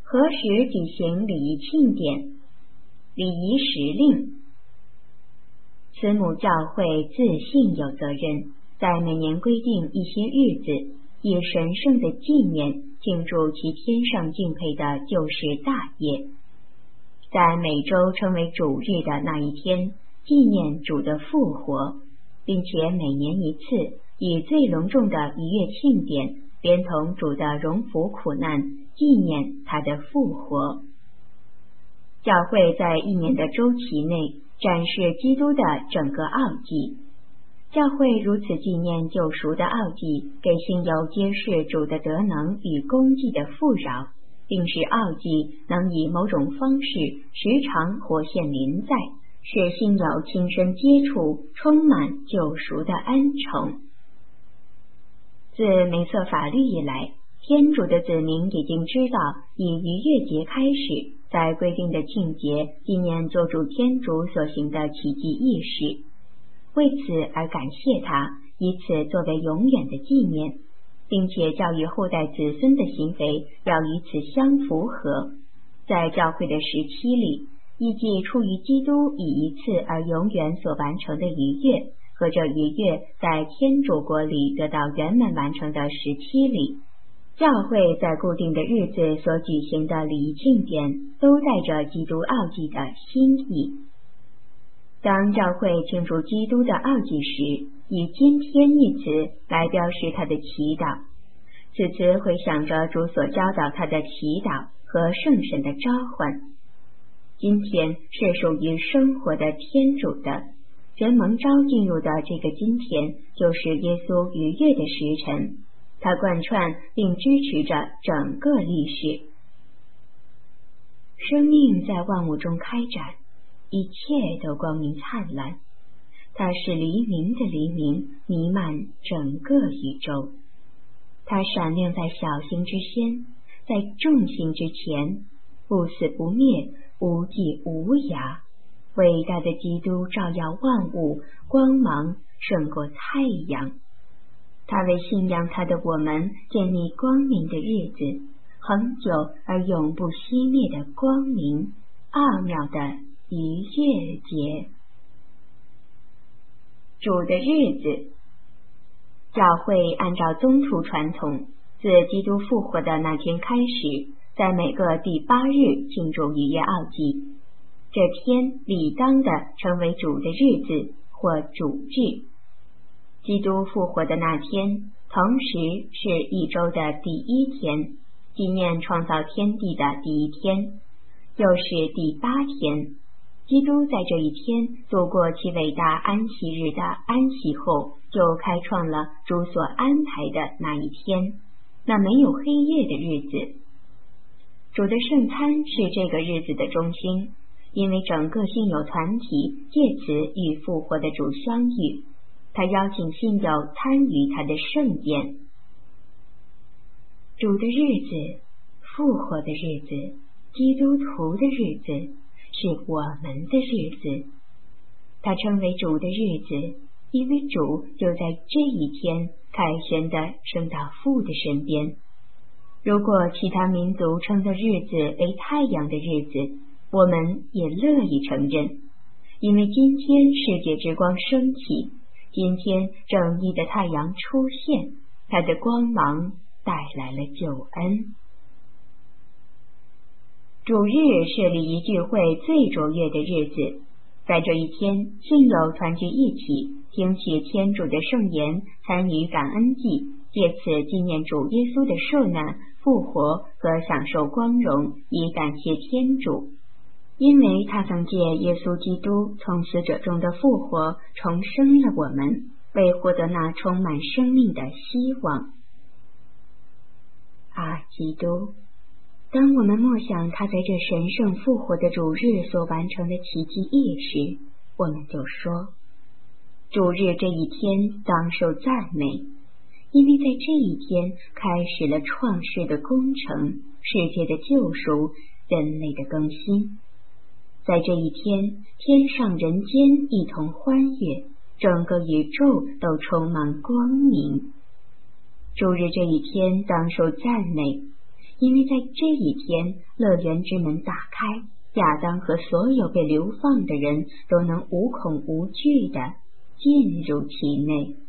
何时举行礼仪庆典？礼仪时令。慈母教会自信有责任，在每年规定一些日子，以神圣的纪念庆祝其天上敬佩的救世大业。在每周称为主日的那一天，纪念主的复活，并且每年一次以最隆重的逾越庆典，连同主的荣福苦难，纪念他的复活。教会在一年的周期内展示基督的整个奥迹。教会如此纪念救赎的奥迹，给信友揭示主的德能与功绩的富饶，并使奥迹能以某种方式时常活现临在，使信友亲身接触充满救赎的恩宠。自梅瑟法律以来，天主的子民已经知道，以逾越节开始，在规定的庆节纪念做主天主所行的奇迹异事，为此而感谢他，以此作为永远的纪念，并且教育后代子孙的行为要与此相符合。在教会的时期里，亦即出于基督以一次而永远所完成的逾越，和这逾越在天主国里得到圆满完成的时期里，教会在固定的日子所举行的礼仪庆典，都带着基督奥迹的心意。当教会庆祝基督的奥迹时，以今天一词来标示他的祈祷，此词回想着主所教导他的祈祷和圣神的召唤。今天是属于生活的天主的，人蒙召进入的这个今天，就是耶稣逾越的时辰，它贯穿并支持着整个历史。生命在万物中开展，一切都光明灿烂，它是黎明的黎明，弥漫整个宇宙。它闪亮在小星之先，在众星之前，不死不灭，无际无涯。伟大的基督照耀万物，光芒胜过太阳。他为信仰他的我们建立光明的日子，恒久而永不熄灭的光明，奥妙的逾越节。主的日子，教会按照宗徒传统，自基督复活的那天开始，在每个第8日庆祝逾越奥迹。这天理当的成为主的日子或主日。基督复活的那天，同时是一周的第1天，纪念创造天地的第1天，又是第8天。基督在这一天度过其伟大安息日的安息后，就开创了主所安排的那一天，那没有黑夜的日子。主的圣餐是这个日子的中心，因为整个信友团体借此与复活的主相遇，他邀请信友参与他的盛宴。主的日子，复活的日子，基督徒的日子，是我们的日子。他称为主的日子，因为主就在这一天凯旋地升到父的身边。如果其他民族称的日子为太阳的日子，我们也乐意承认，因为今天世界之光升起，今天正义的太阳出现，它的光芒带来了救恩。主日是礼仪聚会最卓越的日子，在这一天，信友团聚一起，听取天主的圣言，参与感恩祭，借此纪念主耶稣的受难、复活和享受光荣，以感谢天主。因为他曾借耶稣基督从死者中的复活，重生了我们，为获得那充满生命的希望。基督，当我们默想他在这神圣复活的主日所完成的奇迹异时，我们就说，主日这一天当受赞美，因为在这一天开始了创世的工程，世界的救赎，人类的更新。在这一天，天上人间一同欢悦，整个宇宙都充满光明。主日这一天当受赞美， 因为在这一天，乐园之门打开，亚当和所有被流放的人都能无恐无惧地进入其内。